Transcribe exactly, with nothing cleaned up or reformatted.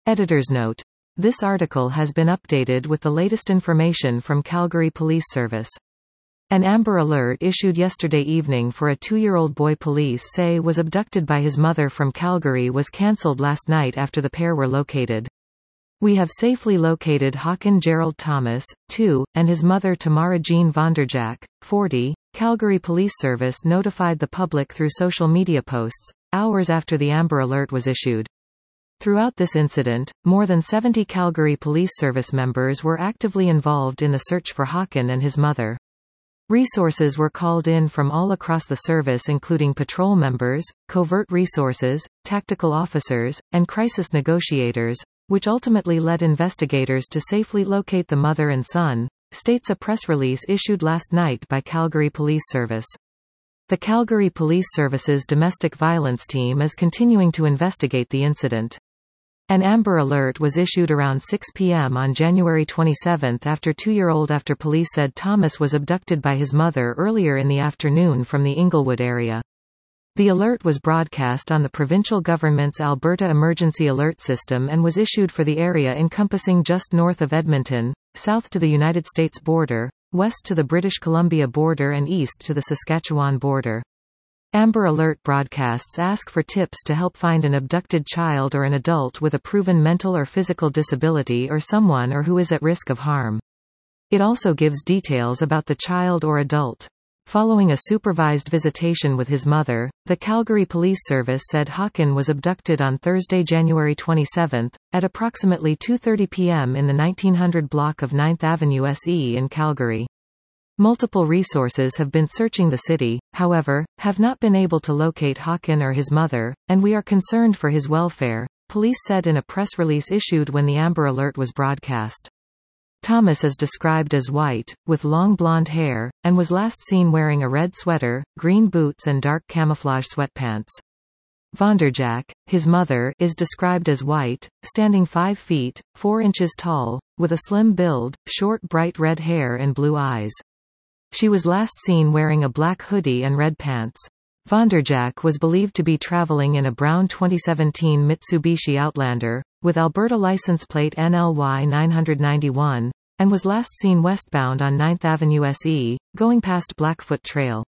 Editor's note. This article has been updated with the latest information from Calgary Police Service. An Amber Alert issued yesterday evening for a two-year-old boy police say was abducted by his mother from Calgary was cancelled last night after the pair were located. We have safely located Haakon Gerald Thomas, two, and his mother Tamara Jean Vonderjack, forty, Calgary Police Service notified the public through social media posts, hours after the Amber Alert was issued. Throughout this incident, more than seventy Calgary Police Service members were actively involved in the search for Haakon and his mother. Resources were called in from all across the service including patrol members, covert resources, tactical officers, and crisis negotiators, which ultimately led investigators to safely locate the mother and son, states a press release issued last night by Calgary Police Service. The Calgary Police Service's domestic violence team is continuing to investigate the incident. An Amber Alert was issued around six p m on January twenty-seventh after two-year-old after police said Thomas was abducted by his mother earlier in the afternoon from the Inglewood area. The alert was broadcast on the provincial government's Alberta Emergency Alert System and was issued for the area encompassing just north of Edmonton, south to the United States border, west to the British Columbia border and east to the Saskatchewan border. Amber Alert broadcasts ask for tips to help find an abducted child or an adult with a proven mental or physical disability or someone or who is at risk of harm. It also gives details about the child or adult. Following a supervised visitation with his mother, the Calgary Police Service said Haakon was abducted on Thursday, January twenty-seventh, at approximately two thirty p m in the nineteen hundred block of ninth Avenue S E in Calgary. Multiple resources have been searching the city, however, have not been able to locate Haakon or his mother, and we are concerned for his welfare, police said in a press release issued when the Amber Alert was broadcast. Thomas is described as white, with long blonde hair, and was last seen wearing a red sweater, green boots and dark camouflage sweatpants. Vonderjack, his mother, is described as white, standing five feet, four inches tall, with a slim build, short bright red hair and blue eyes. She was last seen wearing a black hoodie and red pants. Vonderjack was believed to be traveling in a brown twenty seventeen Mitsubishi Outlander, with Alberta license plate N L Y nine ninety-one, and was last seen westbound on ninth Avenue S E, going past Blackfoot Trail.